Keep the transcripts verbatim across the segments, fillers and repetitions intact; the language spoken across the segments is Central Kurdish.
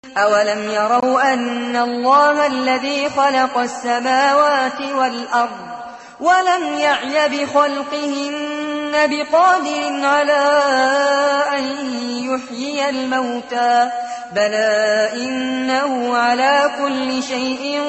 أولم يروا أن الله الذي خلق السماوات والأرض ولم يعي بخلقهن بقادر على أن يحيي الموتى بلى إنه على كل شيء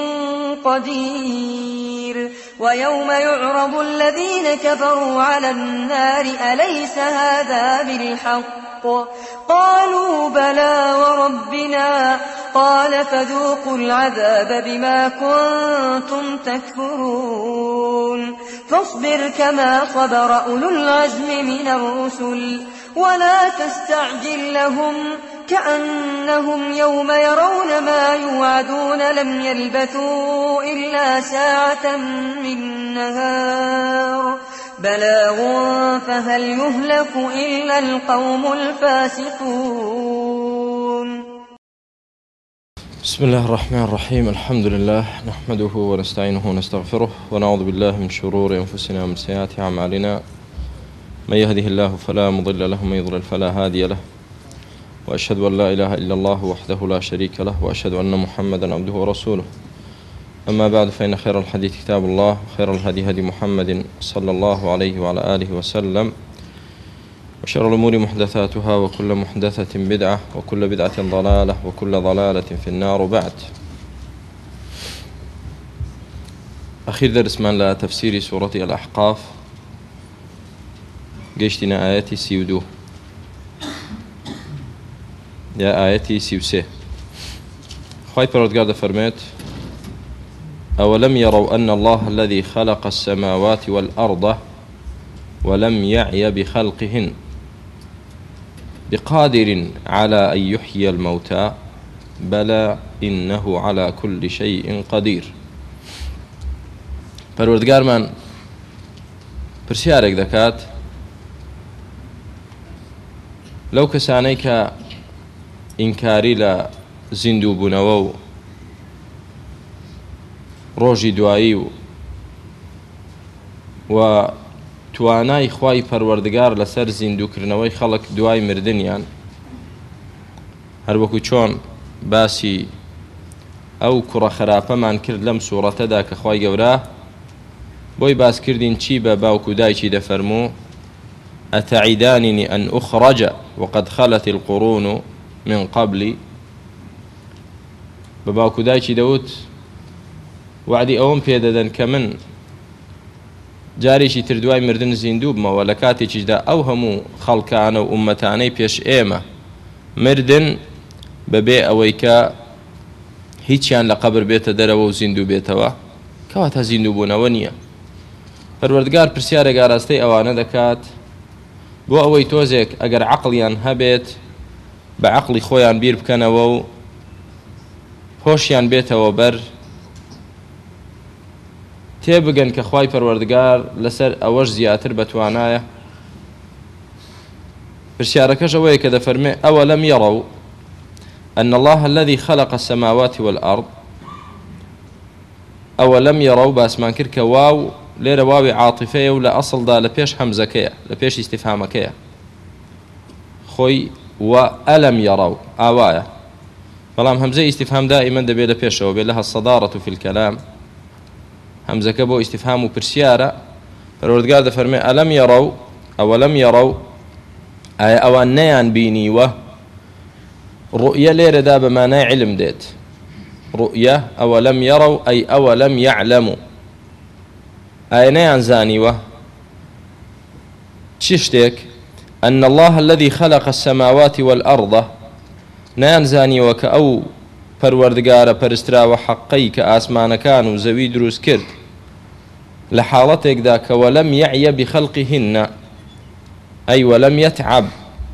قدير. ويوم يعرض الذين كفروا على النار أليس هذا بالحق قالوا بلى وربنا قال فذوقوا العذاب بما كنتم تكفرون. فاصبر كما صبر أولو العزم من الرسل ولا تستعجل لهم كأنهم يوم يرون ما يوعدون لم يلبثوا إلا ساعة من نهار بلاغ فهل يهلك إلا القوم الفاسقون. بسم الله الرحمن الرحيم. الحمد لله نحمده ونستعينه ونستغفره ونعوذ بالله من شرور أنفسنا ومن سيئات أعمالنا. من يهده الله فلا مضل له ومن يضلل فلا هادي له، وأشهد أن لا إله إلا الله وحده لا شريك له، وأشهد أن محمدا عبده ورسوله. أما بعد، فإن خير الحديث كتاب الله، وخير الهدي هدي محمد صلى الله عليه وعلى آله وسلم، وشر الأمور محدثاتها، وكل محدثة بدعة، وكل بدعة ضلالة، وكل ضلالة في النار. بعد، أخير درس من لا تفسير سورة الأحقاف قيشتنا آياتي سيودو يا آياتي سيوسه. خواهي پروردگار فرميت: أولم يروا أن الله الذي خلق السماوات والأرض ولم يعي بخلقهن بقادر على أن يحيي الموتى بلى إنه على كل شيء قدير. پروردگار من پرسیارێک دەکات لەو کەسانەی کە ئینکاری لە زیندوو بوونەوە و ڕۆژی دوایی و و توانای خوای پەروەردگار لەسەر زیندووکردنەوەی خەڵک دوای مردنیان، هەروەکو چۆن باسی ئەو کوڕە خراپەمان کرد لەم سوورەتەدا کە خوای گەورە بۆی باسکردین چی بە باوکو دایکی دەفەرموو: ئەتەعیداننی ئەن ئوخرەجە وقد خەلەت القڕون من قبلی. بە باوکو دایکی دەوت وعدی ئەوم پێدەدەن کە من جارێکی تر دوای مردن زیندوو بمەوە، لە کاتێکیشدا ئەو هەموو خەڵکانە و ئومەتانەی پێش ئێمە مردن بەبێ ئەوەی کە هیچیان لە قەبر بێتە دەرەوە و زیندوو بێتەوە، کەواتە زیندوو بوونەوە نییە. پەروەردگار پرسیارێک ئاراستەی ئەوانە دەکات بۆ ئەوەی تۆزێک ئەگەر عەقڵیان هەبێت بە عەقڵی خۆیان بیر بکەنەوە و هۆشیان بێتەوە بەر تێبگەن کە خوای پەروەردگار لەسەر ئەوەش زیاتر بەتوانایە. پرسیارەکەش ئەوەیە کە دەفەرمێ: ئەوەلەم یەڕەو أن الله الذي خلق السماوات والأرض. أولم يروا باسمان كرك واو ليرة واو عاطفية ولا أصل دا لبيش حمزكية لبيش استفهامكية خوي وألم يروا آوايا فلام همزة استفهام دائما دبي لبيش وبي لها الصدارة في الكلام. همزة كبو استفهام برسيارة الوردقار دفرمي ألم يروا أولم يروا أي أوانيان بيني و رؤية ليرة دا بمعنى علم ديت. رؤية أولم يروا أي أولم يعلموا أي نيان زانيوة تشتك أن الله الذي خلق السماوات والأرض نيان زانيوة كأو پروردگار پرسترا وحقي كآسمان كانوا زوي دروس كرد لحالتك ذاك ولم يعي بخلقهن أي ولم يتعب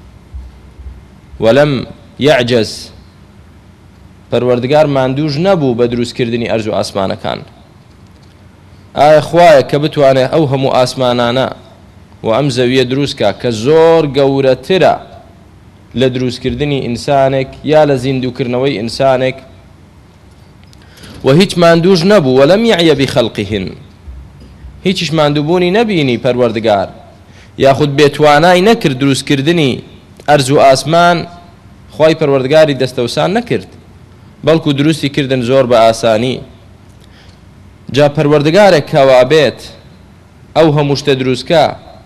ولم يعجز. پروردگار ماندوج نبو بدروس كردني أرزو آسمان كان. آي خوايا كبتواني أوهمو آسمانانا وأم زوية دروسكا كزور قورترا لدروس كردني إنسانك يا لزيندو كرنوي إنسانك وهيج ماندوج نبو ولم يعي بخلقهن. هيجش ماندوبوني نبيني پروردگار ياخد بيتواناي نكر دروس كردني أرزو آسمان خواي پروردگاري دستوسان نكرد بەڵکو دروستی کردن زۆر بە ئاسانی. جا پەروەردگارێک کەوا بێت ئەو هەموو شتە دروستکە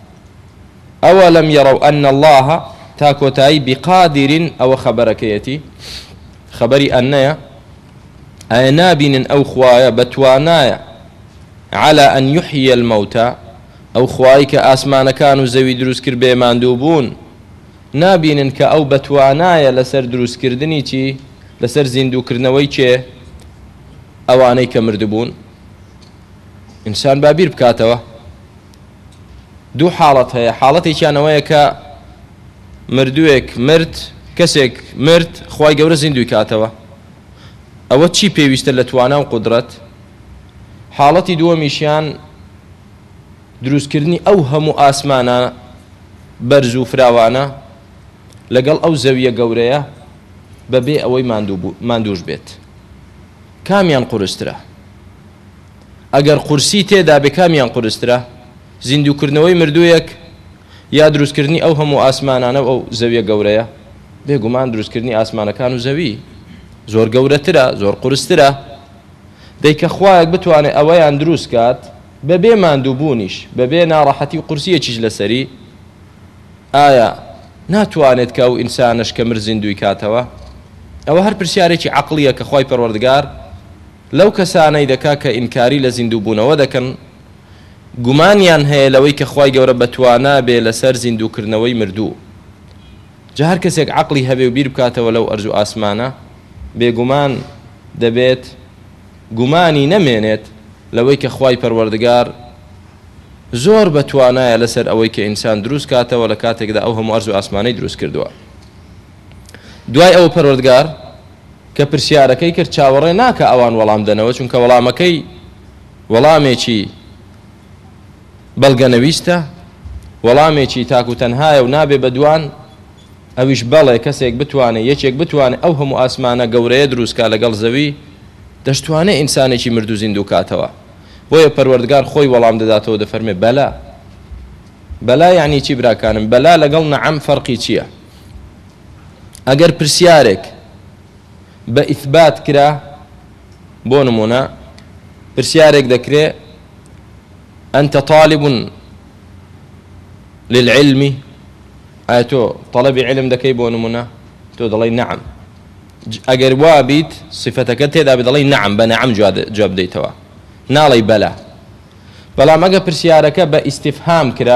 ئەوە لەم یەڕەو ئەن الله تا کۆتایی بقادرین ئەوە خەبەرەکەیەتی خەبەری ئەنەیە ئایا نابینن ئەو خوایە بەتوانایە على أن يحيي الموتى أو خوايك آسمان كانوا زوي دروس كر بيمان دوبون نابين كا أو بتوانايا لسر دروس كردني چي لسر زندو كرنوي چي أواني كمردبون إنسان بابير بكاتوا دو حالت هي حالتي كانوا كا مردوك مرت كسك مرت خواي جورا زندو كاتوا أو چي پێویستە لە توانە و قدرەت. حاڵەتی دووەمیشیان دروستکردنی ئەو هەموو ئاسمانە بەرز و فراوانە لەگەڵ ئەو زەویە گەورەیە بەبێ ئەوەی ماندووش بێت. کامیان قورسترە؟ ئەگەر قورسی تێدا بێ کامیان قورسترە؟ زیندووکردنەوەی مردوویەک یا دروستکردنی ئەو هەموو ئاسمانانە ئەو زەویە گەورەیە؟ بێگومان دروستکردنی ئاسمانەکان و زەوی زۆر گەورەترە، زۆر قورسترە. دەیکە خوایەک بتوانێت ئەوەیان دروست کات بەبێ ماندووبوونیش بەبێ ناڕەحەتی و قورسیەکیش لەسەری، ئایا ناتوانێت کە ئەو ئینسانش کە مر زیندوی کاتەوە؟ ئەوە هەر پرسیارێکی عەقڵیە کە خوای پەروەردگار لەو کەسانەی دەکا کە ئینکاری لە زیندووبوونەوە دەکەن گومانیان هەیە لەوەی کە خوای گەورە بەتوانا بێ لەسەر زیندووکردنەوەی مردوو. جا هەر کەسێک عەقڵی هەبێ و بیر بکاتەوە لەو ئەرز و ئاسمانە بێگومان دەبێت گومانی نەمێنێت لەوەی کە خوای پەروەردگار زۆر بەتوانایە لەسەر ئەوەی کە ئینسان دروست کاتەوە لە کاتێکدا ئەو هەموو ئەرز و ئاسمانەی دروست کردووە. دوای ئەوە پەروەردگار کە پرسیارەکەی کرد چاوەڕێ ناکە ئەوان وەڵام دەنەوە، چونکە وەڵامەکەی وەڵامێکی بەڵگەنەویستە، وەڵامێکی تاک و تەنهایە و نابێ بەدوان. ئەویش بەڵێ کەسێک بتوانێت یەکێک بتوانێت ئەو هەموو ئاسمانە گەورەیە دروستکە لەگەڵ زەوی دەشتوانێت ئینسانێکی مردوو زیندوو کاتەوە. بۆیە پەروەردگار خۆی وەڵام دەداتەوە دەفەرمێ بەلا. بەلا یعنی چی براکانم؟ بەلا لەگەڵ نەعەم فەرقی چییە؟ ئەگەر پرسیارێک بە ئیثبات کرا، بۆ نمونە پرسیارێک دەکرێت ئەنتە طالب للعلم، ئایا تۆ طەلەبی علم دەکەی؟ بۆ نمونە تۆ دەڵێی نەعەم. ئەگەر وا بیت صفەتەکە تێدا بێ دەڵێی نەعەم، بە نەعەم جواب بدەیتەوە، ناڵێی بەلا. بەڵام ئەگە پرسیارەکە بە ئیستیفهام کرا،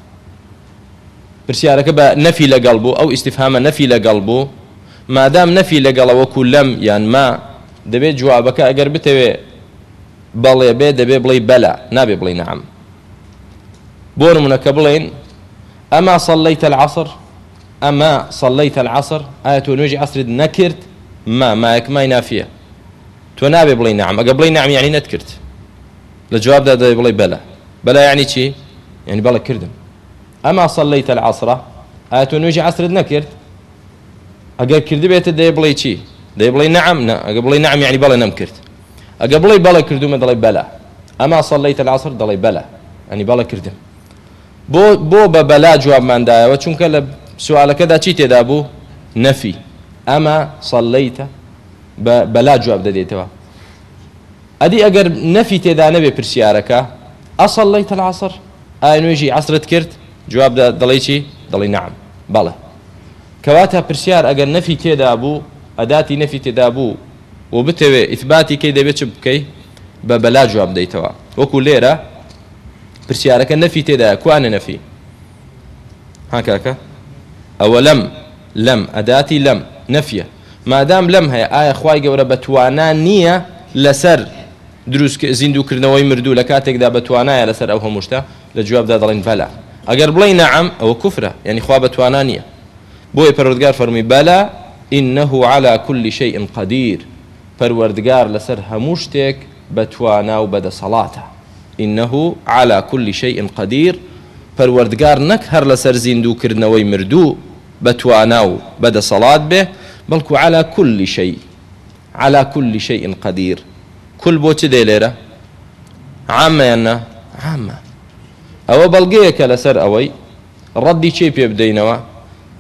پرسیارەکە بە نەفی لەگەڵ بوو، ئەو ئیستیفهامە نەفی لەگەڵ بوو، مادام نەفی لەگەڵە وەکو لەم یان ما، دەبێت جوابەکە ئەگەر بتەوێ بەڵێ بێ دەبێ بڵێ بەلا، نابێ بڵێ نەعەم. بۆ نمونە کە بڵێن ئەما صليت العصر، ئەما صليت العصر، ئایا تۆ نوێژی عەسرت نەکرد؟ ما مایەک مای نافیە، تۆ نابێ بڵێ نەعەم. ئەگە بڵێ نەعەم یعنی نەتکرد، لە جوابدا دەبێ بڵێ بەلا. بەلا یعنی چی؟ یعنی بەڵێ کردم. ئەما صليت العصر، ئایا تۆ نوێژی عەسرت نەکرد؟ ئەگەر کردی بێتە دەیە بڵێ چی؟ دەیە بڵێ نەعەم. نە، ئەگە بڵێ نەعەم یعنی بەڵێ نەمکرد. ئەگە بڵێ بەڵێ کردومە دەڵێ بەلا. ئەما صليت العصر دەڵێ بەلا، یعنی بەڵێ کردم. بۆ بۆ بە بەلا جوابماندایەوە، چونکە لە سوالەکەدا چی تێدا بوو؟ نەفی. ئەما صليتە بە بەلا جواب دەدێتەوە. ئەدی ئەگەر نەفی تێدا نەبێ پرسیارەکە، ئەصليت العصر، ئایا نوێژی عەسرت کرد؟ جواب دەڵێ چی؟ دەڵێ نەعەم، بەڵێ. کەواتە پرسیار ئەگەر نەفی تێدا بوو، ئەداتی نەفی تێدا بوو و بتەوێ ئیثباتی کەی دەبێت چ بکەی؟ بە بەلا جواب دەیتەوە. وەکو لێرە پرسیارەکە نەفی تێدایە، کوانە نەفی؟ ها کاکە؟ ئەوە لەم لەم ئەداتی لەم نەفیە. مادام لەم هەیە، ئایا خوای گەورە بەتوانا نییە لەسەر دروست زیندووکردنەوەی مردوو لە کاتێکدا بەتوانایە لەسەر ئەو هەموو شتە؟ لە جوابدا دەڵێن بەلا. ئەگەر بڵێ نەعەم ئەوە کوفرە، یعنی خوا بەتوانا نییە. بۆیە پەروەردگار فەرمی بەلا ئینەه عەلا کولی شەیء قەدیر، پەروەردگار لەسەر هەموو شتێک بەتوانا و بەدەسەڵاتە. إنه على كل شيء قدير، پەروەردگار نەک هەر لەسەر زیندووکردنەوەی مردوو بەتوانا و بەدەسەڵات بێ، بەڵکو على كل شيء، على كل شيء قدير. كل بۆ چ دێ لێرە؟ عامە یاننا؟ عامە. ئەوە بەڵگەیەکە لەسەر ئەوەی ڕەدی چێ پێ بدەینەوە؟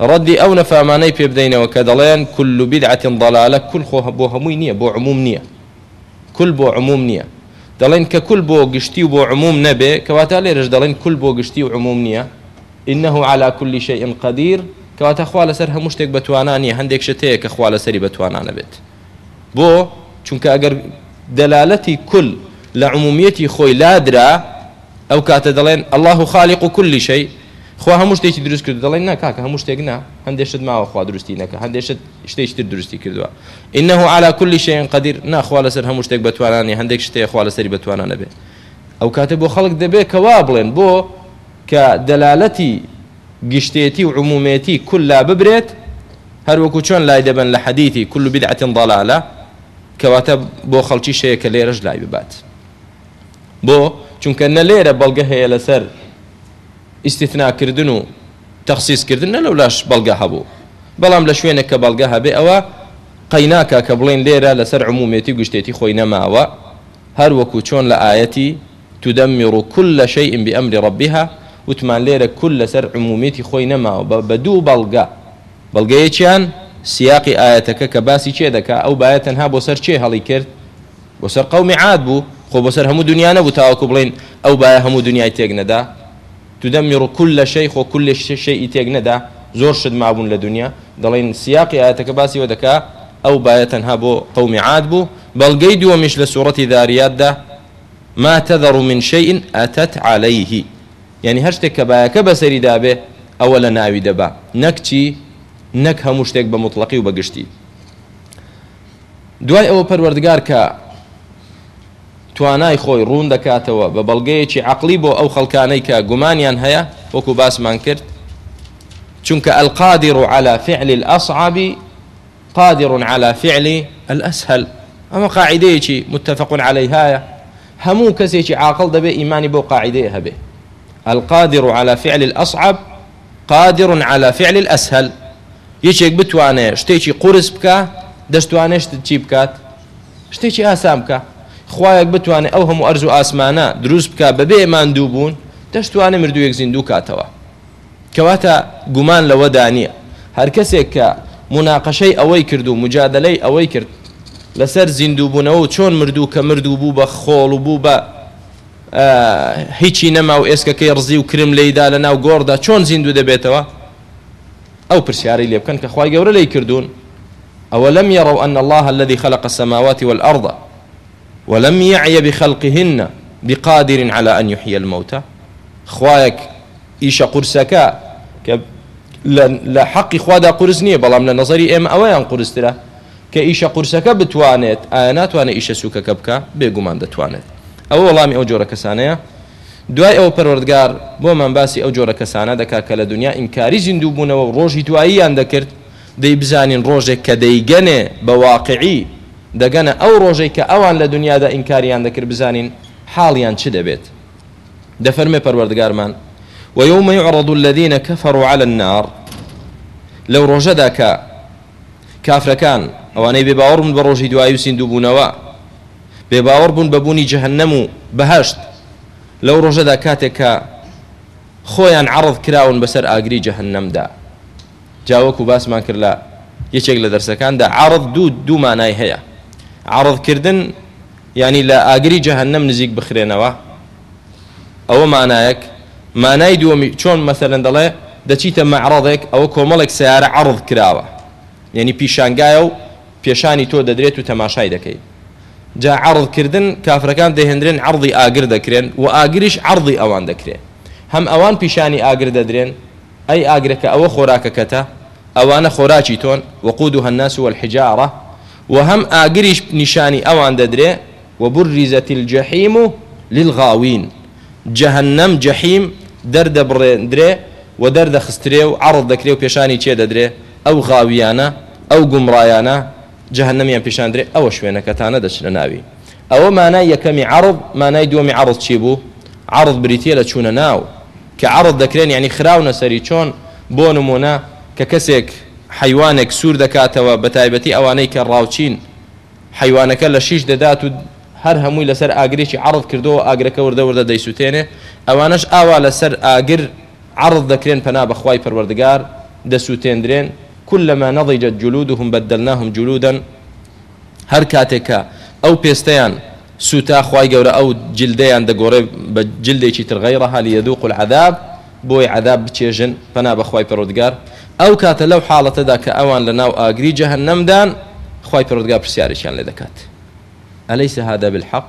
ڕەدی ئەو نەفامانەی پێ بدەینەوە کە دەڵێن كل بدعة ضلالة كل خۆ بۆ هەمووی نییە بۆ عموم نییە كل بۆ عموم نییە دەڵێن کە كل بۆ گشتی و بۆ عموم نەبێ کەواتە لێرەش دەڵێن كل بۆ گشتی و عموم نییە إنه على كل شيء قدير کەواتە خوا لەسەر هەموو شتێک بەتوانان نیە هەندێک شت هەیە کە خوا لەسەری بەتوانانە بێت بۆ چونکە ئەگەر دەلالەتی كل لە عمومیەتی خۆی لادرا ئەو کاتە دەڵێن الله خالق كل شيء خوا هەموو شتێکی دروست کرد دەڵێن نا کاکە هەموو شتێک نا هەندێک شت ماوە خوا دروستی نەکە هەندێک شت شتێکی تر دروستی کردووە إنه على كل شيء قدير نا خوا لەسەر هەموو شتێک بەتوانانی هەندێک شتێک خوا لەسەری بەتوانانە بێت ئەو کاتە بۆ خەڵک دەبێت کە وا بڵێن بۆ کە دەلالەتی گشتێتی و عمومیەتی كل لا ببرێت هەروەکو چۆن لای دەبن لە حەدیثی كل بدعة ضلالة کەواتە بۆ خەڵکی شەیە کە لێرەش لای ببات بۆ چونکە نە لێرە بەڵگە هەیە لەسەر ئیستیثناکردن و تەخسیسکردن نە لەولاش بەڵگە هەبوو بەڵام لە شوێنێک کە بەڵگە هەبێ ئەوە قەیناکە کە بڵێن لێرە لەسەر عمومیەتی گشتێتی خۆی نەماوە هەروەکو چۆن لە ئاەتی تدمر كل شيء بأمر ربها وتمان لێرە كل لەسەر عمومیەتی خۆی نەماوە بە دوو بەڵگە بەڵگەیەکیان سیاقی ئاەتەکە کە باسی چێ دەکا ئەو باە تەنها بۆ سەر چێ هەڵی کرد بۆ سەر قەومی عاد بوو خۆ بۆ سەر هەموو دنیا نەبوو تاوەکو بڵێن ئەو باە هەموو دنیای تێک نەدا تدمر كل شيء خۆ كل شيء تێک نەدا زۆر شت مابوون لە دنیا دەڵێن سیاقی ئاەتەکە باسیەوە دەکا ئەو باە تەنها بۆ قەومی عاد بوو بەڵگەی دووەمیش لە سوورەتی ذاریاتدا ما تذر من شيء أتت عليه يعني هەر شتێک کە باەکە بەسەری دابێ ئەوە لە ناوی دەبا نەک چی نەک هەموو شتێک بە مطلقی و بەگشتی دوای ئەوە پەروەردگار کە توانای خۆی ڕوون دەکاتەوە بە بەڵگەیەکی عەقلی بۆ ئەو خەڵکانەی کە گومانیان هەیە وەکو باسمان کرد چونکە القادر على فعل الأصعب قادر على فعل الأسهل ئەمە قاعدەیەکی متفق عليها هەموو کەسێکی عاقڵ دەبێ ئیمانی بۆ قاعدەیە هەبێ القادر على فعل الأصعب قادر على فعل الأسهل یەکێک بتوانێ شتێکی قورس بکە دەستوانێ شت چی بکات شتێکی ئاسان بکە خوایەک بتوانێ ئەو هەموو ئەرز و ئاسمانە دروست بکە بەبێ ماندوو بوون دەستوانێ مردوویەک زیندوو کاتەوە کەواتە گومان لەوەدا نییە هەر کەسێک کە مناقەشەی ئەوەی کرد و مجادلەی ئەوەی کرد لەسەر زیندووبوونەوە و چۆن مردوو کە مردوو بوو بە خۆڵ و بوو بە هیچی نەما و ئێسکەکەی ڕزی و کرم لێیدا لە ناو گۆڕدا چۆن زیندوو دەبێتەوە ئەو پرسیارەی لێ بکەن کە خوای گەورە لێی کردوون أولم يروا أن الله الذي خلق السماوات والأرض ولم يعي بخلقهن بقادر على أن يحيي الموتى خوايك إيش قرسك لا حق خوادا قرس نية بلام لنظري إما أويان قرس ترى كإيش قرسك بتوانت آيانات وانا إيش سوك كبكا بيقومان دتوانت أو والله مي أوجور كسانية دوای ئەو پەروەردگار بۆمان باسی ئەو جۆرە کەسانە دەکا کە لە دنیا ئینکاری زیندوو بوونەوە ڕۆژی دواییان دەکرد دەی بزانین ڕۆژێک کە دەیگەنێ بە واقعی دەگەنە ئەو ڕۆژەی کە ئەوان لە دنیادا ئینکاریان دەکرد بزانین حاڵیان چ دەبێت دەفەرمێ پەروەردگارمان ويوم يعرض الذين كفروا على النار لەو ڕۆژەدا کە کافرەکان ئەوانەی بێباوەڕ بوون بە ڕۆژی دوایی و زیندوو بوونەوە بێباوەڕ بوون بە بوونی جەهەنەم و بەهەشت لەو ڕۆژەدا کاتێک کە خۆیان عەرض کراون بەسەر ئاگری جەهەنەمدا جاوەکو باسمان کرد لە یەکێک لە دەرسەکاندا عەرض دوو دوو مانای هەیە عەرضکردن یعنی لە ئاگری جەهەنەم نزیک بخرێنەوە ئەوە مانایەک مانای دووەمی چۆن مەسەلەن دەڵێ دەچیتە مەعرەضێک ئەوە کۆمەڵێک سیارە عەرض کراوە یعنی پیشانگایە و پێشانی تۆ دەدرێت و تەماشای دەکەیت جا عەرضکردن کافرەکان دەهێنرێن عەرضی ئاگر دەکرێن و ئاگریش عەرضی ئەوان دەکرێن هەم ئەوان پیشانی ئاگر دەدرێن ئەی ئاگرەکە ئەوە خۆراکەکەتە ئەوانە خۆراکی تۆن وقودها الناس والحجارة وهم ئاگریش نیشانی ئەوان دەدرێ وبرزت الجحيم للغاوين جهنم جحيم دەردەبڕێندرێ و دەردەخسترێ و عەرض دەکرێ و پێشانی چێ دەدرێ ئەو غاویانە ئەو گومڕایانە جهنميان پیشاندرێ ئەوە شوێنەکەتانە دەچنە ناوی ئەوە مانای یەکەمی عەرض مانای دووەمی عەرض چی بوو عەرض بریتیە لە چوونە ناو کە عەرض دەکرێن یعنی خراونە سەری چۆن بۆ نمونە کە کەسێک حیوانێک سوور دەکاتەوە بە تایبەتی ئەوانەی کە ڕاوچین حیوانەکە لە شیش دەدات و هەر هەمووی لەسەر ئاگرێکی عەرض کردەوە ئاگرەکە وردە وردە دەیسوتێنێ ئەوانەش ئاوا لەسەر ئاگر عەرض دەکرێن پەنا بەخوای پەروەردگار دەسووتێندرێن كلما نضجت جلودهم بدلناهم جلودا هەر کاتێکە ئەو پێستەیان سوتا خوای گەورە ئەو جلدەیان دەگۆڕێ بە جلدێکی تر غەیرەها لیەذوقوا العذاب بۆی عذاب بچێژن پەنا بە خوای پەروەردگار ئەو کاتە لەو حاڵەتەدا کە ئەوان لە ناو ئاگری جەهەنەمدان خوای پەروەردگار پرسیارێکیان لێ دەکات ئەلەیس هذا بالحق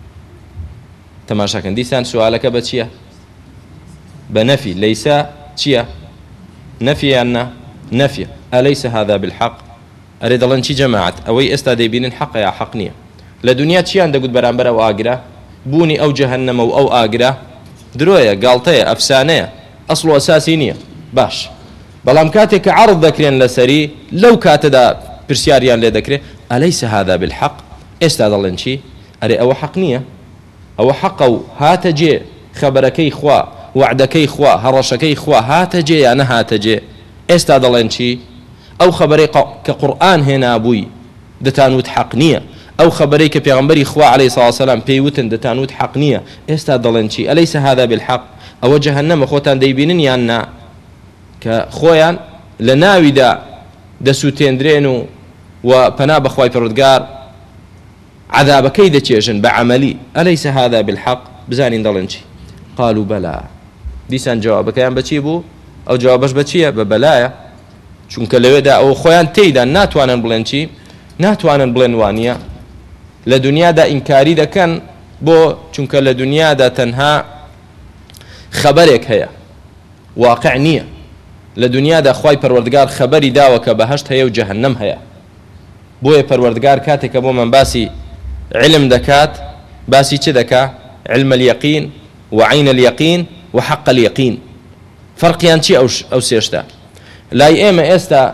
تەماشاکەن دیسان سوالەکە بە چییە بە نەفی لەیسا چییە نەفییان نا نەفیە ئەلەیس هذا بالحق ئەرێ دەڵێن چی جەماعەت ئەوەی ئێستا دەیبینن حەقە یا حەق نییە لە دنیا چیان دەگوت بەرامبەر ئەو ئاگرە بوونی ئەو جەهەنەمە و ئەو ئاگرە درۆیە گاڵتەیە ئەفسانەیە ئەسڵ و ئەساسی نییە باش بەڵام کاتێک کە عەرض دەکرێن لەسەری لەو کاتەدا پرسیاریان لێ دەکرێت ئەلەیس هذا بالحق ئێستا دەڵێن چی ئەرێ ئەوە حەق نییە ئەوە حەقە و هاتە جێ خەبەرەکەی خوا وعدەکەی خوا هەڕەشەکەی خوا هاتە جێ یان نەهاتە جێ ئێستا دەڵێن چی ئەو خەبەرەی کە قورئان هێنابووی دەتانوت حەق نییە ئەو خەبەرەی کە پێغەمبەری خوا عەلەیهی سڵاو وسەلام پێی وتن دەتانوت حەق نییە ئێستا دەڵێن چی ئەلەیس هذا بالحق ئەوە جەهەنەمە خۆتان دەیبینن یان نا کە خۆیان لە ناویدا دەسووتێندرێن و و پەنا بە خوای پەروەردگار عذابەکەی دەچێژن بە عەمەلی ئەلەیس هذا بالحق بزانین دەڵێن چی قالوا بەلا دیسان جوابەکەیان بەچی بوو ئەو جوابەش بە چییە بە بەلایە چونکە لەوێدا ئەو خۆیان تێیدا ناتوانن بڵێن چی ناتوانن بڵێن وانە لە دنیادا ئینکاری دەکەن بۆ چونکە لە دنیادا تەنها خەبەرێک هەیە واقع نییە لە دنیادا خوای پەروەردگار خەبەری داوە کە بەهەشت هەیە و جەهەنەم هەیە بۆیە پەروەردگار کاتێکە بۆ من باسی علم دەکات باسی چ دەکا علم اليقین وعین اليقین وحق اليقین فەرقیان چی ئەو سێشتا لای ئێمە ئێستا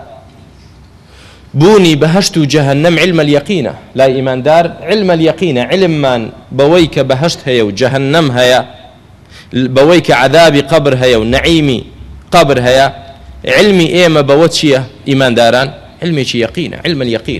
بوونی بەهەشت و جەهەنەم علم اليقینە لای ئیماندار علم اليقینە علممان بەوەی کە بەهەشت هەیە و جەهەنەم هەیە بەوەی کە عەذابی قەبر هەیە و نەعیمی قەبر هەیە علمی ئێمە بەوە چییە ئیمانداران علمێکی یەقینە علم اليقین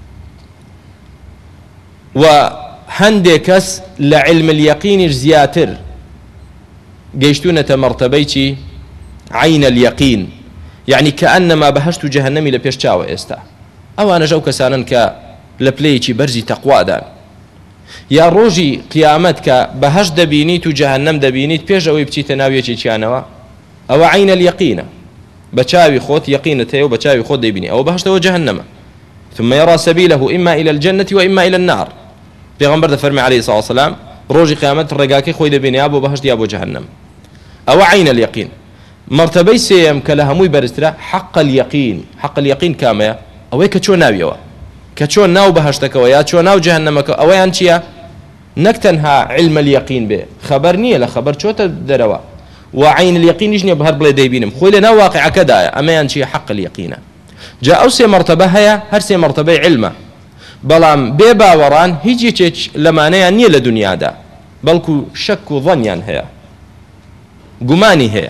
و هەندێک کەس لە علم اليقینیش زیاتر گەیشتونەتە مەرتەبەی چی عین اليقین يعني كأنما بهشت جهنمي لبيش چاوە ئێستا ئەوانەش ئەو کەسانن کە لە پلەیەکی بەرزی تەقوادان یا ڕۆژی قیامەت کە بەهەشت دەبینیت و جەهەنەم دەبینیت پێش ئەوەی بچیتە ناو یەکێکیانەوە ئەوە عین اليقینە بە چاوی خۆت یەقینت هەیە و بە چاوی خۆت دەیبینی ئەوە بەهەشتەوە جەهەنەمە ثم يرى سبيله إما إلى الجنة وإما إلى النار پێغەمبەر دەفەرمێ عەلەیهی سڵاو وسەلام ڕۆژی قیامەت ڕێگاکەی خۆی دەبینێ یا بۆ بەهەشت یا بۆ جەهەنەم ئەوە عین اليقین مرتبەی سێیەم کە لە هەمووی بەرزترە حق اليقین حق اليقین کامەیە ئەوەی کە چۆن ناویەوە کە چۆن ناو بەهەشتەکەەوە یا چۆن ناو جەهەنەمەکە ئەوەیان چییە نەک تەنها علم اليقین بێ خەبەر نییە لە خەبەر چۆتە دەرەوە و عین اليقینیش نییە بە هەر بڵێ دەیبینم خۆی لە ناو واقعەکەدایە ئەمەیان چییە حق اليقینە جا ئەو سێ مرتبە هەیە هەر سێ مرتبەی علمە بەڵام بێ باوەڕان هیچ یەکێک لەمانەیان نییە لە دنیادا بەڵکو شەک و ظەنیان هەیە گومانی هەیە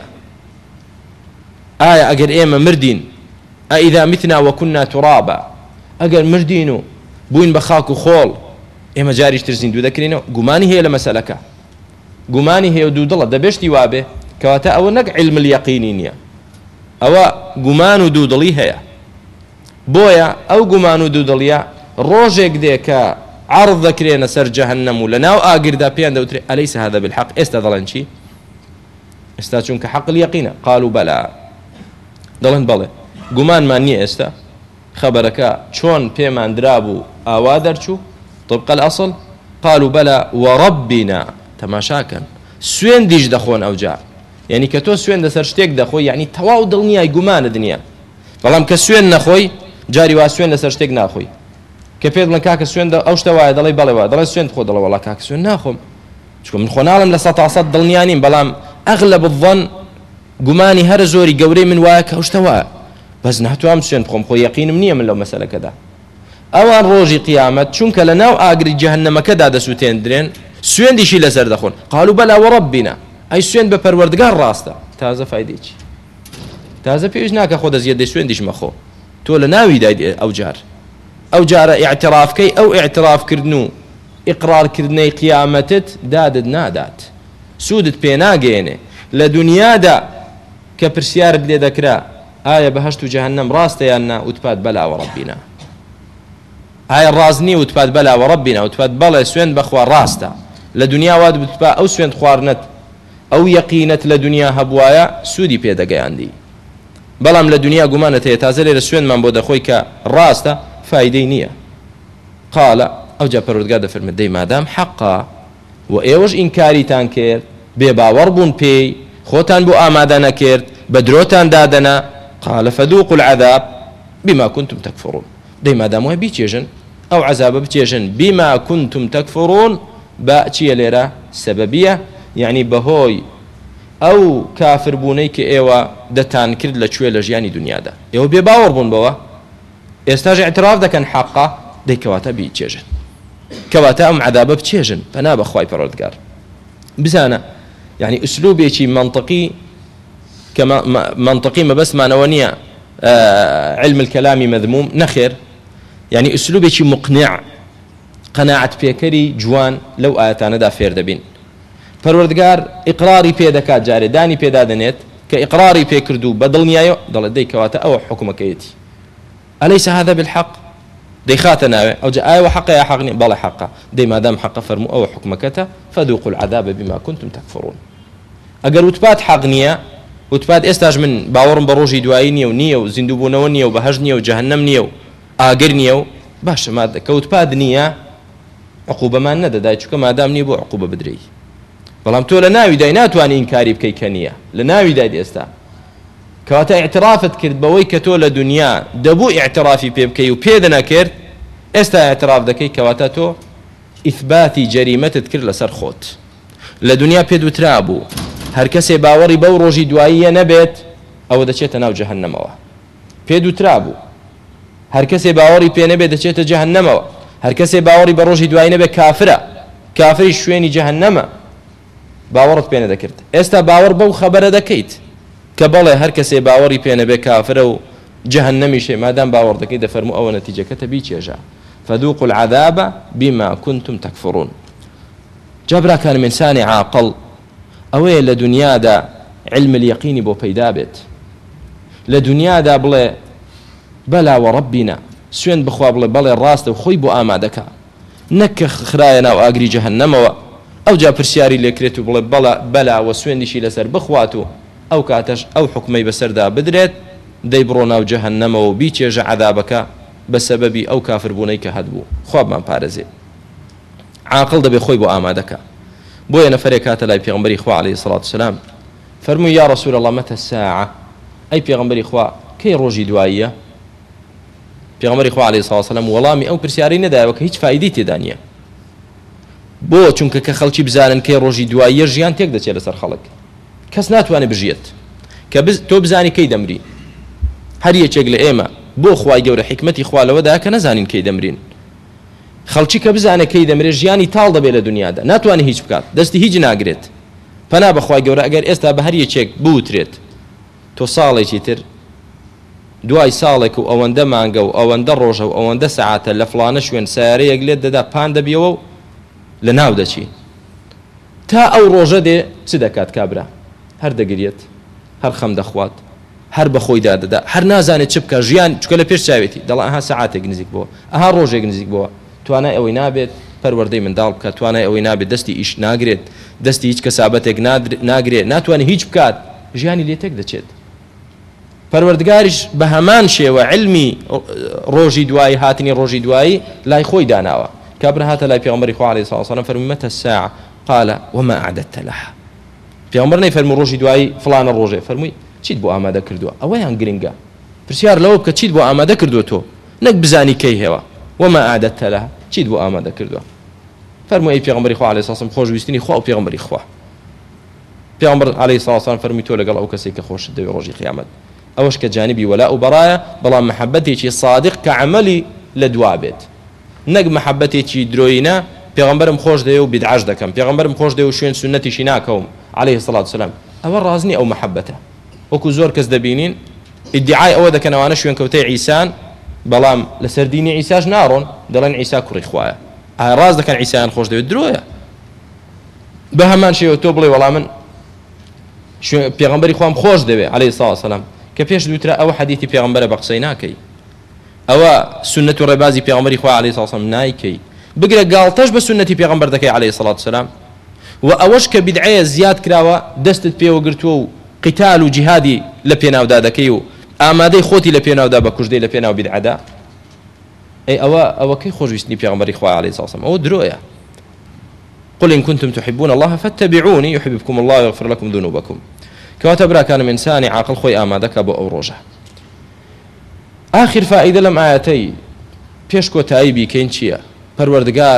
ئایا ئەگەر ئێمە مردین ئەئیذا متنا وەکونا تورابا ئەگەر مردین و بووین بە خاک و خۆڵ ئێمە جاریشتر زیندوو دەکرێنەوە گومانی هەیە لە مەسەلەکە گومانی هەیە و دوو دڵە دەبێشتی وابێ کەواتە ئەوە نەک علم اليقینی نییە ئەوە گومان و دوو دڵی هەیە بۆیە ئەو گومان و دوو دڵیە ڕۆژێک دێ کە عەرض دەکرێنە سەر جەهەنەم و لە ناو ئاگردا پێیان دەوترێ ئەلەیس هذا بالحق ئێستا دەڵێن چی ئێستا چونکە حق اليقینە قالوا بەلا دەڵێن بەڵێ گومانمان نییە ئێستا خەبەرەکە چۆن پێمان درابوو ئاوا دەرچوو طبق الأصل قالوا بەلا وەڕەبینا تەماشاکەن سوێندیش دەخۆن ئەوجار یعنی کە تۆ سوێن دەسەر شتێک دەخۆی یعنی تەواو دڵنیای گومانە دنیا بەڵام کە سوێن نەخۆی جاری وا سوێن لەسەر شتێک ناخۆی کە پێ بڵێن کاکە سوێن ئەو شتە وایە دەڵێ بەڵێ وایە دەڵێ سوێن خۆ دەڵێ وەڵا کاکە سوێن ناخۆم چونکە من خۆ ناڵم لە سەد تا سەد دڵنیا نیم بەڵام ئەغلب الظن گومانی هەر زۆری گەورەی من وایە کە ئەو شتە وایە بەس ناتوانم سوێن بخۆم خۆ یەقینم نییە من لەو مەسەلەکەدا ئەوان ڕۆژی قیامەت چونکە لە ناو ئاگری جەهەنەمەکەدا دەسووتێندرێن سوێندیشی لەسەر دەخۆن قالوا بەلا وەڕەبینا ئەی سوێن بە پەروەردگار ڕاستە تازە فایدێکی تازە پێویست ناکە خۆ دەزیێت دەی سوێندیش مەخۆ تۆ لە ناوی دای ئەو جار ئەو جارە ئیعترافکەی ئەو ئیعترافکردن و ئیقرارکردنەی قیامەتت دادت نادات سوودت پێ ناگەێنێ لە دنیادا کە پرسیارت لێ دەکرا ئایا بەهەشت و جەهەنەم ڕاستە یان نا؟ وتپات بەلا وەڕەبینا. ئایا ڕازنی؟ وتپات بەلا وەڕەبینا. وتپات بەڵێ سوێن بەخوا ڕاستە. لە دنیا وات بتپا ئەو سوێن خواردنت ئەو یەقینەت لە دنیا هەبوایە سوودی پێدەگەیاندی، بەڵام لە دنیا گومانت هەیە تازە لێرە سوێنمان بۆ دەخۆی کە ڕاستە فایدەی نییە. قالە ئەوجا پەروەردگار دەفەرمێت دەی مادام حەقا و ئێوەش ئینکاریتان کرد، بێباوەڕ بوون پێی، خۆتان بۆ ئامادە نەکرد، بە درۆتان دادەنا. قال فذوقوا العذاب بما كنتم تكفرون. دەی مادام وای بیچێژن ئەو عەذابە بچێژن بما كنتم تكفرون بە چییە لێرە؟ سەبەبیە، یعنی بەهۆی ئەو کافربوونەی کە ئێوە دەتان کرد لە کوێ لە ژیانی دنیادا. ئێوە بێ باوەڕ بوون بەوە، ئێستاژ اعتراف دەکەن حەقا، دەی کەواتە بیچێژن، کەواتە ئەم عەذابە بچێژن. پەنا بەخوای پەروەردگار. بزانە یعنی ئوسلوبێکی منطقی کە منطقی مەبەستمانەوە نییە علم الكلامی مەذموم نەخێر، یعنی ئوسلوبێکی مقنع قەناعەت پێکەری جوان لەو ئاەتانەدا فێر دەبین. پەروەردگار ئیقراری پێ دەکات، جارێ دانی پێدا دەنێت کە ئیقراری پێ کردو بە دڵنیایە، دەڵێت دەی کەواتە ئەوە حکومەکەیەتی. ئەلەیسە هذا بالحق؟ دەی خاتە ناوێ ئەوجا ئایا حەقە یا حەق نییە؟ بەڵێ حەقە. دەی مادام حەقە فەرموو ئەوە حکومەکەتە فذوقوا العذاب بما كنتم تكفرون. ئەگەر وتپات حەق نییە، وتپات ئێستاش من باوەڕم بە ڕۆژی دوایی نییە و نییە و زیندووبوونەوە نییە و بەهەشت نییە و جەهەنەم نییە و ئاگر نییە و باشە مادە کە وتپات نییە عقوبەمان نەدەدای، چونکە مادام نییە بۆ عقوبە بدرێی. بەڵام تۆ لە ناویدای ناتوانانی ئینکاری بکەی کە نییە، لە ناویدای ئێستا کەواتە ئیعترافت کرد بەوەی کە تۆ لە دنیا دەبوو ئیعترافی پێ بکەی و پێ دەنەکرد، ئێستا ئیعتراف دەکەی، کەواتە تۆ ئیثباتی جەریمەتت کرد لەسەر خۆت. لە دنیا پێ دووترا بوو هەر کەسێ باوەڕی بەو ڕۆژی دواییە نەبێت ئەوە دەچێتە ناو جەهەنەمەوە. پێ دووترا بوو هەر کەسێ باوەڕی پێ نەبێت دەچێتە جەهەنەمەوە. هەر کەسێ باوەڕی بە ڕۆژی دوایی نەبێت کافرە، کافری شوێنی جەهەنەمە، باوەڕت پێ نەدەکرد. ئێستا باوەڕ بەو خەبەرە دەکەیت کە بەڵێ هەر کەسێ باوەڕی پێ نەبێت کافرە و جەهەنەمیشێ، مادام باوەڕ دەکەی دەفەرموو ئەوە نەتیجەکەتە بیچێژە. فذوقوا العذاب بما كنتم تكفرون. جابرا كان من إنسان عاقل ئەوەیە لە دنیادا علم اليقینی بۆ پەیدا بێت، لە دنیادا بڵێ بەلا وەڕەبینا، سوێن بخوا بڵێ بەڵێ ڕاستە و خۆی بۆ ئامادەکە، نەک کە خرایە ناو ئاگری جەهەنەمەوە ئەوجا پرسیاری لێکرێت و بڵێ بەڵا بەلا و سوێندیشی لەسەر بخوات و ئەو کاتەش ئەو حکمەی بەسەردا بدرێت، دەی بڕۆ ناو جەهەنەمەوە و بیچێژە عەذابەکە بە سەبەبی ئەو کافربوونەی کە هەبوو. خوابمان پارێزێ. عاقڵ دەبێ خۆی بۆ ئامادەکە. بۆیە نەفەرێک کاتە لای پێغەمبەری خوا عەلەیهی سەڵات وسەلام فەرمووی یا ڕەسوول ئەڵڵا مەتە الساعە، ئەی پێغەمبەری خوا کەی ڕۆژی دواییە؟ پێغەمبەری خوا عەلەیهی سەڵات وسەلام وەڵامی ئەو پرسیارەی نەدایەوە کە هیچ فایدەی تێدا نییە. بۆ چونکە کە خەڵکی بزانن کەی ڕۆژی دواییە ژیان تێک دەچێت لەسەر خەڵک، کەس ناتوانێت بژێت کە تۆ بزانی کەی دەمری. هەر یەکێک لە ئێمە بۆ خوای گەورە حکمەتی خوا لەوەدا کە نەزانین کەی دەمرین. خەڵکی کە بزانێت کەی دەمرێت ژیانی تاڵ دەبێت لە دنیادا، ناتوانێت هیچ بکات، دەستی هیچ ناگرێت. پەنا بەخوای گەورە ئەگەر ئێستا بە هەر یەکێک بوترێت تۆ ساڵێکی تر دوای ساڵێک و ئەوەندە مانگە و ئەوەندە ڕۆژە و ئەوەندە سەعاتە لە فڵانە شوێن سیارەیەک لێت دەدا پان دەبیەوە و لە ناو دەچی، تا ئەو ڕۆژە دێ چ دەکات کابرا؟ هەر دەگرێت، هەر خەم دەخوات، هەر بە خۆی دادەدا، هەر نازانێت چ بکە ژیان، چکە لە پێش چاوێتی دەڵێ ئەها سەعاتێک نزیک بووە، ئەها ڕۆژێک نزیک بووە، توانای ئەوەی نابێت پەروەردەی منداڵ بکات، توانای ئەوەی نابێت دەستی ئیش ناگرێت، دەستی هیچ کەسابەتێک ناگرێت، ناتوانێت هیچ بکات، ژیانی لێ تێک دەچێت. پەروەردگاریش بە هەمان شێوە علمی ڕۆژی دوایی هاتنی ڕۆژی دوایی لای خۆی داناوە. کابرا هاتە لای پێغەمبەری خوا عەلەیهی سەڵات وسەلام فەرمووی مەتە الساعە؟ قال وما أعددت لها. پێغەمبەر نەیفەرمووی ڕۆژی دوایی فڵانە ڕۆژێ، فەرمووی چیت بۆ ئامادە کردووە؟ ئەوەیان گرنگە، پرسیار لەوە بکە چیت بۆ ئامادە کردووە تۆ، نەک بزانی کەی هێوە. وما أعددت لها، چیت بۆ ئامادە کردووە؟ فەرمووی ئەی پێغەمبەری خوا عەلەیهی سەڵات وسەلام خۆشویستنی خوا و پێغەمبەری خوا. پێغەمبەر عەلەیهی سەڵات وسەلام فەرمووی تۆ لەگەڵ ئەو کەسێک کە خۆشت دەوێت ڕۆژی قیامەت، ئەوەش کە جانبی وەلا و بەڕایە، بەڵام مەحەبەتێکی صادق کە عەمەلی لە دوا بێت، نەک مەحەبەتێکی درۆیینە پێغەمبەرم خۆش دەوێ و بیدعەش دەکەم، پێغەمبەرم خۆش دەوێ و شوێن سونەتیشی ناکەوم عەلەیهی سەڵات وسەلام، ئەوە ڕازنی ئەو مەحەبەتە. وەکو زۆر کەس دەبینین ئیدعای ئەوە دەکەن ئەوانە شوێن کەوتەی عیسان، بەڵام لەسەر دینی عیساش ناڕۆن، دەڵێن عیسا کوڕی خوایە. ئایا ڕاست دەکەن عیسایان خۆش دەوێت؟ درۆیە. بە هەمان شێوە تۆ بڵێ وەڵام من پێغەمبەری خوام خۆش دەوێت عەلەیهی سەڵات وسەلام، کە پێش دووترا ئەوە حەدیثی پێغەمبەرە بە قسەی ناکەی ئەوە سنەت و ڕێبازی پێغەمبەری خوا عەلەیهی سڵات وسەلام نایکەی بگرە گاڵتەش بە سنەتی پێغەمبەر دەکەی عەلەیهی سڵات وسەلام و ئەوەش کە بیدعەیە زیاد کراوە دەستت پێوە گرتووە و قیتال و جیهادی لە پێناودا دەکەی و ئامادەی خۆتی لە پێناودا بە کوژدەی لە پێناو بیدعەدا ئەی ئەوە ئەوە کەی خۆشویستنی پێغەمبەری خوا عەلەیهی سڵات وسەلام ئەوە درۆیە قل إن كنتم تحبون الله فاتبعوني يحببكم الله ويغفر لكم ذنوبكم كواتە براکانم ئینسانی عاقڵ خۆی ئامادەکە بۆ ئەو ڕۆژە آخر فائدە لەم ئاەتەی پێش کۆتایی بیکەین چییە پەروەردگار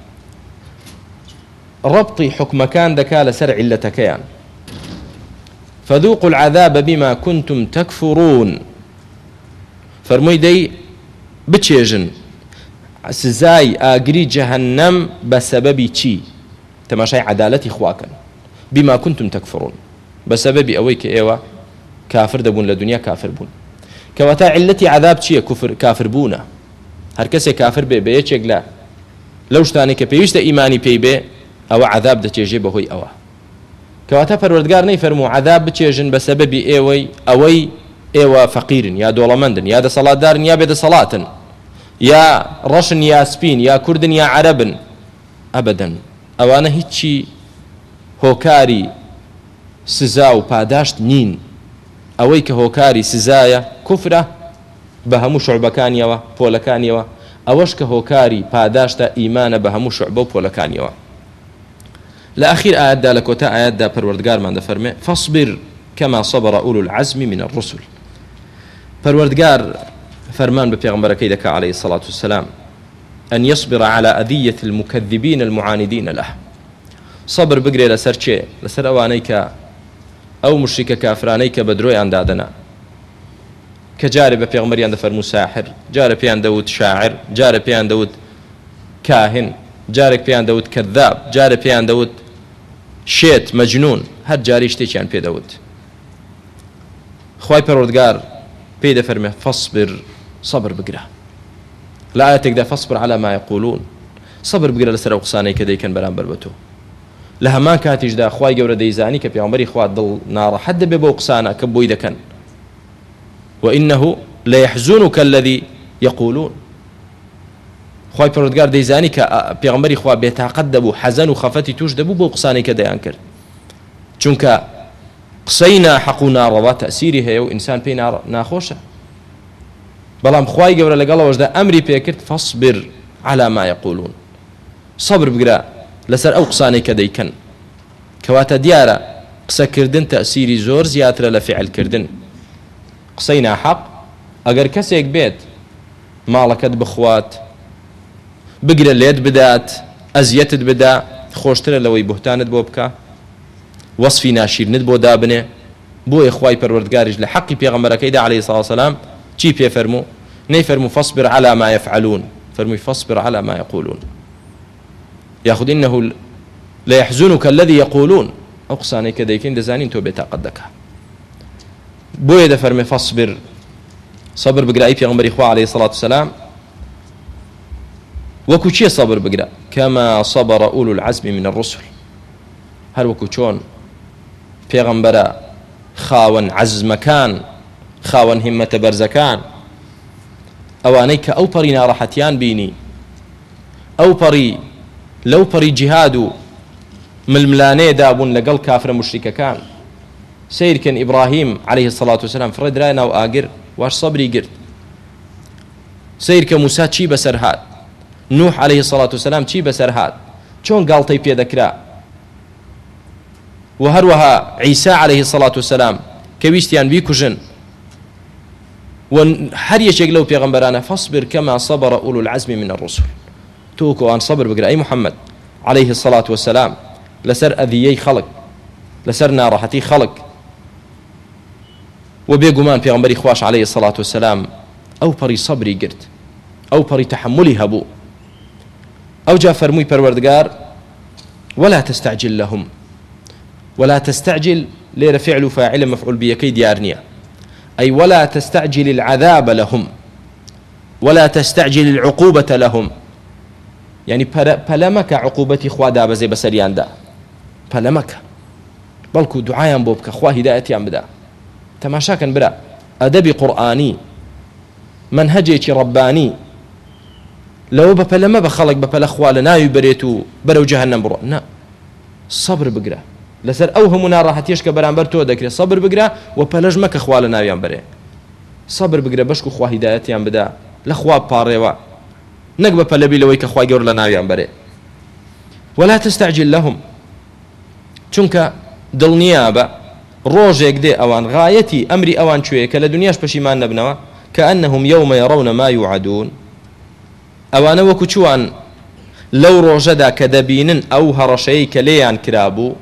ڕەبطی حکمەکان دەکا لەسەر عیلەتەکەیان فذوقوا العذاب بما كنتم تكفرون فەرمووی دەی بچێژن سزای ئاگری جەهەنەم بە سەبەبی چی تەماشای عەدالەتی خواکەن بما كنتم تكفرون بە سەبەبی ئەوەی کە ئێوە کافر دەبوون لە دنیا کافر بوون کەواتە عیلەتی عەذاب چییە کوفر کافر بوونە هەر کەسێک کافر بێ بە یەکێک لە لەو شتانی کە پێویستە ئیمانی پێی بێ ئەوە عەذاب دەچێژێ بەهۆی ئەوە کەواتە پەروەردگار نەیفەرموو عەذاب بچێژن بە سەبەبی ئێوەی ئەوەی ئێوە فەقیرن یا دۆڵەمەندن یا دەسەڵاتدارن یا بێدەسەڵاتن یا ڕەشن یا سپین یا کوردن یا عەرەبن ئەبەدەن ئەوانە هیچی هۆکاری سزا و پاداشت نین ئەوەی کە هۆکاری سزایە کوفرە بە هەموو شوعبەکانیەوە پۆلەکانیەوە ئەوەش کە هۆکاری پاداشتە ئیمانە بە هەموو شوعبە و پۆلەکانیەوە لە ئەخیر ئاەتدا لە کۆتا ئاەتدا پەروەردگارمان دەفەرمێ فاصبر كما صبر أولو العزم من الرسل پەروەردگار فرمان بپیغمبرەکەی دەکا عليه الصلاة والسلام أن يصبر على أذية المكذبين المعاندين له صبر بگرێ لەسەر چێ لەسەر ئەوانەی کە ئەو مشریکە کافرانەی کە بە درۆیان دادەنا کە جارێ بە پێغمبەریان دەفەرموو ساحر جارە پێیان دەوت شاعر جارە پێیان دەوت کاهن جارێک پێیان دەوت کەذاب جارە پێیان دەوت شێت مەجنون هەر جاری شتێکیان پێدەوت خوای پەروەردگار پێی دەفەرمێ فاصبر صبر بگرە لە ئاەتێکدا فاصبر على ما يقولون صبر بگرە لەسەر ئەو قسانەی کە دەیکەن بەرامبەر بە تۆ لە هەمان کاتیشدا خوای گەورە دەیزانی کە پێغەمبەری خوا دڵ ناڕەحەت دەبێ بەو قسانە کە بۆی دەکەن وإنه ليحزنك الذي يقولون خوای پەروەردگار دەیزانی کە پێغەمبەری خوا بێتاقەت دەبوو حەزەن و خەفەتی توش دەبوو بۆ قسانەی کە دەیان کرد چونکە قسەی ناحەق و ناڕەوا تەئسیری هەیە و ئینسان پێی ناخۆشە بەڵام خوای گەورە لەگەڵەوەشدا ئەمری پێکرد فاصبر على ما يقولون صبر بگرە لەسەر ئەو قسانەی کە دەیکەن کەواتە دیارە قسەکردن تەئسیری زۆر زیاترە لە فعلکردن قسەی ناحەق ئەگەر کەسێک بێت ماڵەکەت بخوات بگرە لێت بدات ئەزیەتت بدا خۆشترە لەوەی بوهتانت بۆ بکە وەصفی ناشیرنت بۆ دابنێ بۆیە خوای پەروەردگاریش لە حەقی پێغەمبەرەکەیدا عەلەیهی سڵاو وسەلام چی پێفەرموو نەیفەرموو فاصبر على ما يفعلون فەرمووی فاصبر على ما يقولون یاخود إنه ليحزنك الذي يقولون ئەو قسانەی کە دەیکەین دەزانین تۆ بێتاقەت دەکا بۆیە دەفەرمێ فاصبر صبر بگرە ئەی پێغەمبەری خوا عەلەیهی سڵاو وسەلام وەکو چیە صبر بگرە كما صبر أولو العزم من الرسل هەر وەکو چۆن پێغەمبەرە خاوەن عەزمەکان خاوەن هیممەتە بەرزەکان ئەوانەی کە ئەو پەڕی ناڕەحەتیان بینی ئەو پەڕی لەو پەڕی جیهاد و ململانەیە دابوون لەگەڵ کافرە مشریکەکان سیرکەن ئیبراهیم عەلەیهی سەڵات وسەلام فڕێ درایە ناو ئاگر واش سەبری گرت سیرکە موسا چی بەسەر هات نوح عەلەیهی سەڵات وسەلام چی بەسەر هات چۆن گاڵتەی پێدەکرا و هەروەها عیسا عەلەیهی سەڵات وسەلام کە ویستیان بیکوژن و هەر یەکێک لەو پێغەمبەرانە فاصبر كما صبر أولو العزم من الرسل تۆ کۆوان صبر بگرە ئەی محەممەد عەلەیهی الصلاة والسلام لەسەر ئەذیەی خەڵک لەسەر ناڕەحەتی خەڵک و بێگومان پێغەمبەری خوش عەلەیهی الصلاة والسلام ئەو پەڕی سەبری گرت ئەو پەڕی تەحەمولی هەبوو ئەو جا فەرمووی پەروەردگار ولا تستعجل لهم ولا تستعجل ليرة فعل فاعل مفعول بيكي ديارنيا أي ولا تستعجل العذاب لهم ولا تستعجل العقوبة لهم يعني پلمك عقوبتي خوا دابا زي بسريان دا پلمك بلكو دعايان بوبك خوا هدايتيان بدا تماشا كان برا ئەدەبی قورئانی منهجێکی ڕەبانی لەوە بەپەلەمە بە خەڵک بەپەلە خوا لە ناوی بەرێت و بەرەو جەهەنەم بڕۆ نا سەبر بگرە لەسەر ئەو هەموو ناڕەحەتیش کە بەرامبەر تۆ دەکرێت سەبر بگرە و پەلەش مەکە خوا لە ناویان بەرێ سەبر بگرە بەشک و خوا هیدایەتیان بدا لە خوا پاڕێوە نەک بە پەلەبی لەوەی کە خوای گەورە لە ناویان بەرێ ولا تستعجل لهم چونکە دڵنیا بە ڕۆژێک دێ ئەوان غایەتی ئەمری ئەوان کوێیە کە لە دنیاش پەشیمان نەبنەوە كأنهم يوم يرون ما يوعدون ئەوانە وەکو چوان لەو ڕۆژەدا کە دەبینن ئەو هەڕەشەیە کە لێیان کرابوو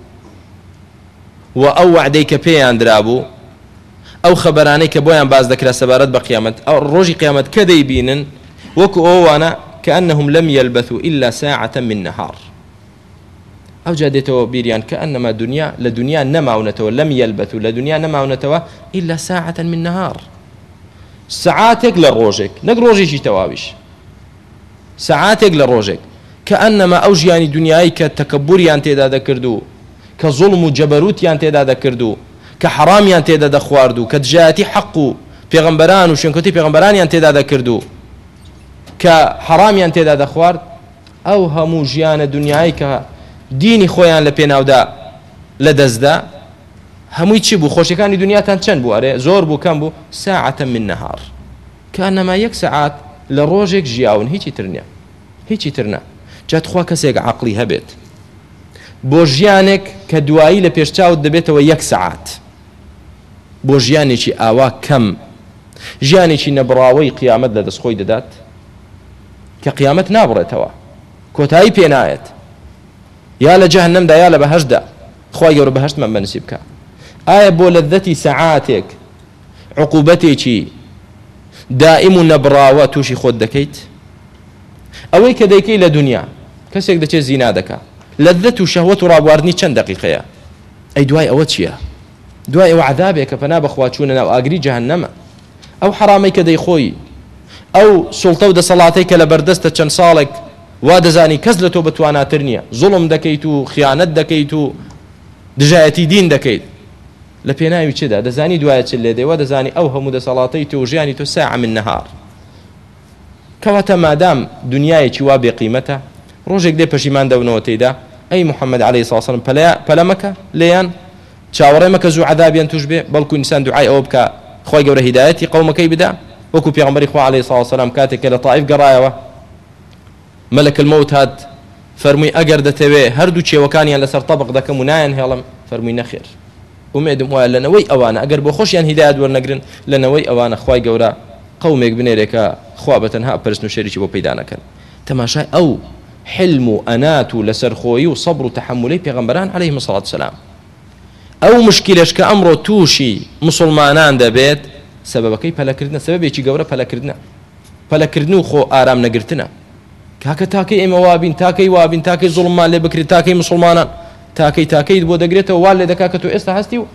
و ئەو وعدەی کە پێیان درابوو ئەو خەبەرانەی کە بۆیان باز دەکرا سەبارەت بە قیامەت ئەو ڕۆژی قیامەت کە دەیبینن وەکو ئەوانە كأنهم لم يلبثوا إلا ساعة من نهار ئەو جا دێتەوە بیریان كأنما دنیا لە دنیا نەماونەتەوە لم يلبثوا لە دنیا نەماونەتەوە إلا ساعة من نهار سعاتێک لە ڕۆژێک نەک ڕۆژێکی تەواویش سعاتێک لە ڕۆژێک كأنما ئەو ژیانی دنیایی کە تەکەبوریان تێدا دەکرد و کە زوڵم و جەبەروتیان تێدا دەکرد و کە حەرامیان تێدا دەخوارد و کە دژایەتی حەق و پێغەمبەران و شوێنکەوتی پێغەمبەرانیان تێدا دەکرد و کە حەرامیان تێدا دەخوارد ئەو هەموو ژیانە دنیایی کە دینی خۆیان لە پێناودا لە دەستدا هەمووی چی بوو خۆشیەکانی دنیاتان چەند بوو ئەرێ زۆر بوو کەم بوو ساعة من نهار كأنما یەک سەعات لە ڕۆژێک ژیاون هیچی تر نییە هیچی تر نا جات خوا کەسێک عەقڵی هەبێت بۆ ژیانێک کە دوایی لە پێشچاوت دەبێتەوە یەک سەعات بۆ ژیانێکی ئاوا کەم ژیانێکی نەبڕاوەی قیامەت لە دەستخۆی دەدات کە قیامەت نابڕێتەوە کۆتایی پێنایەت یا لە جەهەنەمدا یا لە بەهەشتدا خوای گەورە بەهەشتمان بەنسیب بکە ئایا بۆ لەذەتی سەعاتێک عقوبەتێکی دائم و نەبڕاوە تووشی خۆت دەکەیت ئەوەی کە دەیکەی لە دنیا کەسێک دەچێت زینا دەکا لەذەت و شەهوەت و ڕابواردنی چەند دەقیقەیە ئەی دوای ئەوە چییە دوای ئەوە عەذابێک کە پەنا بەخوا چوونە ناو ئاگری جەهەنەمە ئەو حەرامەی کە دەیخۆی ئەو سوڵتە و دەسەڵاتەی کە لە بەردەستە چەند ساڵێک وا دەزانی کەس لە تۆ بتواناتر نییە زوڵم دەکەیت و خیانەت دەکەیت و دژایەتی دین دەکەیت لە پێناوی چدا دەزانی دوایە چ لێ دێوە دەزانی ئەو هەموو دەسەڵاتەی تۆ ژیانی تۆ ساعة من نهار کەواتە مادام دنیایەکی وا بێقیمەتە ڕۆژێک دێ پەشیمان دەونەوە تێیدا ئەی محەممەد عەلەیهی سڵاو وسەلەم پەلە مەکە لێیان چاوەڕێ مەکە زوو عەذابیان توش بێ بەڵکو ئینسان دوعای ئەوە بکە خۆی گەورە هیدایەتی قەومەکەی بدا وەکو پێغەمبەری خوا عەلەیهی سڵاو وسەلام کاتێک کە لە طائف گەڕایەوە مەلەک المەوت هات فەرمووی ئەگەر دەتەوێ هەردوو چێوەکانیان لەسەر تەبق دەکەم و نایەن هێڵم فەرمووی نەخێر ومێدم وایە لەنەوەی ئەوانە ئەگەر بۆ خۆشیان هیدایەت وەرنەگرن لەنەوەی ئەوانە خوای گەورە قەومێک بنێرێکە خوا بەتەنها پەرستن و شەریکی بۆ پەیدا نەکەن تەماشای ئەو حلم و ئەنات و لەسەرخۆیی و سەبر و تەحەمولی پێغەمبەران عەلەیهیمۇ الصەلاة والسەلام ئەو مشکلەش کە ئەمڕۆ تووشی مسلمانان دەبێت سەبەبەکەی پەلەکردنە سەبەبێکی گەورە پەلەکردنە پەلەکردن و خۆ ئارام نەگرتنە کاکە تاکەی ئێمە وابین تاکەی وابین تاکەی زوڵممان لێ بکرێت تاکەی مسلمانان تاکەی تاکەیت بۆ دەگرێتەوە وا لێ دەکا کە تۆ ئێستا هەستی و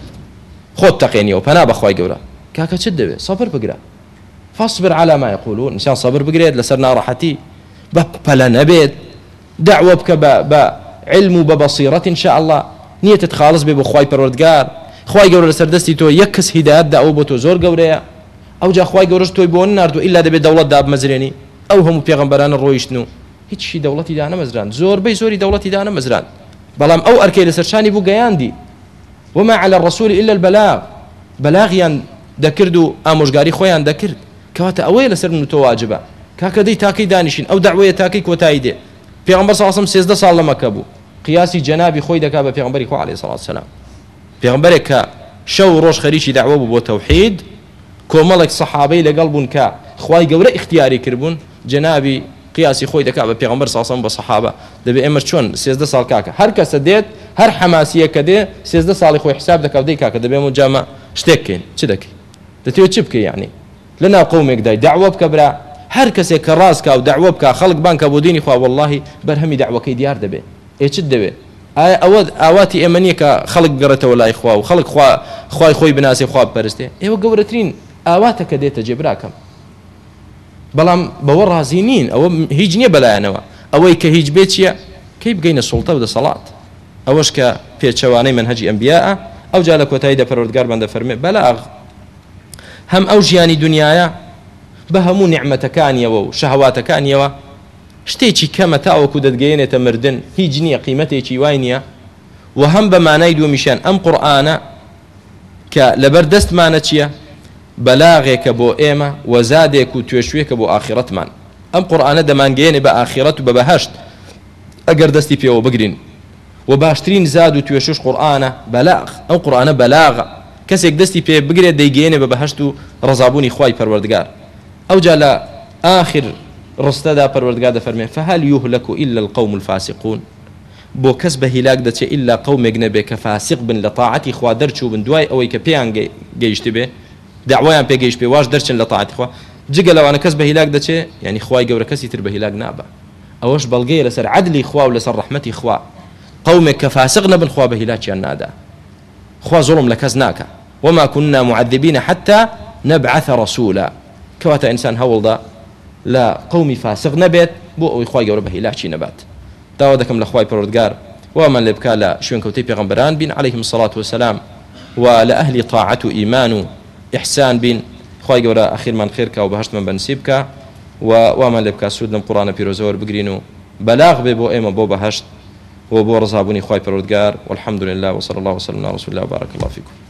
خۆت تەقێنیەوە پەنا بەخوای گەورە کاکە چت دەوێت سەبر بگرە فاصبر على ما يقولون إنسان صبر بقريت لسر ناڕەحەتی بەپەلە نەبێت دعوە بکە بە علم و بە بەصیرەت إن شاء الله نیەتت خاڵص بێ بۆ خوای پەروەردگار خوای گەورە لەسەر دەستی تۆ یەک کەس هیدایەتدا ئەو بۆ تۆ زۆر گەورەیە ئەو جا خوای گەورەش تۆی بۆ ناردووە ئیلا دەبێت دەوڵەت دابمەزرێنی ئەو هەموو پێغەمبەرانە ڕۆیشتن و هیچی دەوڵەتی دا نەمەزران زۆربەی زۆری دەوڵەتی دا نەمەزران بەڵام ئەو ئەرکەی لەسەرشانی بوو گەیاندی وما على الرسول إلا البلاغ بەلاغیان دەکرد و ئامۆژگاری خۆیان دەکرد کەواتە ئەوەیە لەسەر من و تۆ واجبە کاکە دەی تاکەی دانیشین ئەو دەعوەیە تاکەی کۆتایی دێ پێغەمبەر صلی الله علیه و سلم سێزدە ساڵ لە مەکە بوو قیاسی جەنابی خۆی دەکا بە پێغەمبەری خوا عەلەیهی سەڵات وسەلام پێغەمبەرێک کە شەو ڕۆژ خەریکی دەعوە بوو بۆ تەوحید کۆمەڵێک سەحابەی لەگەڵ بوون کە خوای گەورە اختیاری کردبوون جەنابی قیاسی خۆی دەکا بە پێغەمبەر صلی الله علیه و سلم بە سەحابە دەبێ ئێمە چۆن سێزدە ساڵ کاکە هەر کەسە دێت هەر حەماسیە کە دێ سێزدە ساڵی خۆی حساب دەکا و دەی کاکە دەبێ و جامە شتێک بکەین چ دەکەی دەتەوێت چ بکەی یعنی لەناو قەومێکدای دەعوە بکە برا هەر کەسێک کە ڕاست کا و دەعوە بکە خەڵک بان کە بۆ دینی خوا وەڵڵاهی بەرهەمی دەعوەکەی دیار دەبێ ئێ چت دەوێ ئایا ئەوە ئاواتی ئێمە نییە کە خەڵک بگەڕێتەوە لای خوا و خەڵک خوای خۆی بناسێ خوا بپەرستێ ئێوە گەورەترین ئاواتە کە دێتە جێ براکەم بەڵام بەوە ڕازی نین ئەوە هیچ نییە بەلایەنەوە ئەوەی کە هیچ بێت چییە کەی بگەینە سوڵتە و دەسەڵات ئەوەش کە پێچەوانەی منهەجی ئەنبیاءە ئەو جا لە کۆتاییدا پەروەردگار بەندە فەرمێ بەلاغ هەم ئەو ژیانی دنیاە بە هەموو نیعمەتەکانیەوە و شەهەواتەکانیەوە شتێکی کەمە تاوەکو دەتگەیەنێتە مردن هیچ نییە قیمەتێکی وای نییە و هەم بە مانای دووەمیشیان ئەم قورئانە کە لەبەر دەستمانە چییە بەلاغێکە بۆ ئێمە وەزادێک و توێشوێکە بۆ ئاخرەتمان ئەم قورئانە دەمانگەیەنێ بە ئاخرەت و بە بەهەشت ئەگەر دەستی پێوە بگرین و باشترین زاد و توێشش قورئانە بەلاغ ئەو قورئانە بەلاغە کەسێک دەستی پێ بگرێت دەیگەیەنێ بە بەهەشت و ڕەزابوونی خوای پەروەردگار ئەو جا لە ئاخر ڕستەدا پەروەردگار دەفەرمێ فهل يهلك إلا القوم الفاسقون بۆ کەس بە هیلاک دەچێت ئللا قەومێک نەبێ کە فاسق بن لە تاعەتی خوا دەرچوو بن دوای ئەوەی کە پێیان گەیشت بێ داوایان پێگەیشت پێ واش دەرچن لە تاعەتی خوا جگە لەوانە کەس بە هیلاک دەچێت یعنی خوای گەورە کەسی تر بە هیلاک نابە ئەوەش بەڵگەیە لەسەر عەدلی خوا و لەسەر ڕەحمەتی خوا قەومێک کە فاسق نەبن خوا بە هیلاکیان نادا خوا زوڵم لە کەس ناکە وما كنا معذبين حتى نبعث رسولا كواتا إنسان هولدا لا قومي فاسق نبت بو أو إخوة جوربه هلاكي نبات داودكم لأخوة پروردگار ومن لبكا لا شوين كوتي پیغمبران بين عليهم الصلاة والسلام ولأهل طاعة إيمان إحسان بين إخوة جورا أخير من خيرك وبهشت من بنسيبك ومن لبكا سود لم قرآن بيروزور بقرينو بلاغ ببو إيما بو بهشت وبو رزابوني إخوة پروردگار والحمد لله وصلى الله وسلم على رسول الله وبارك الله فيكم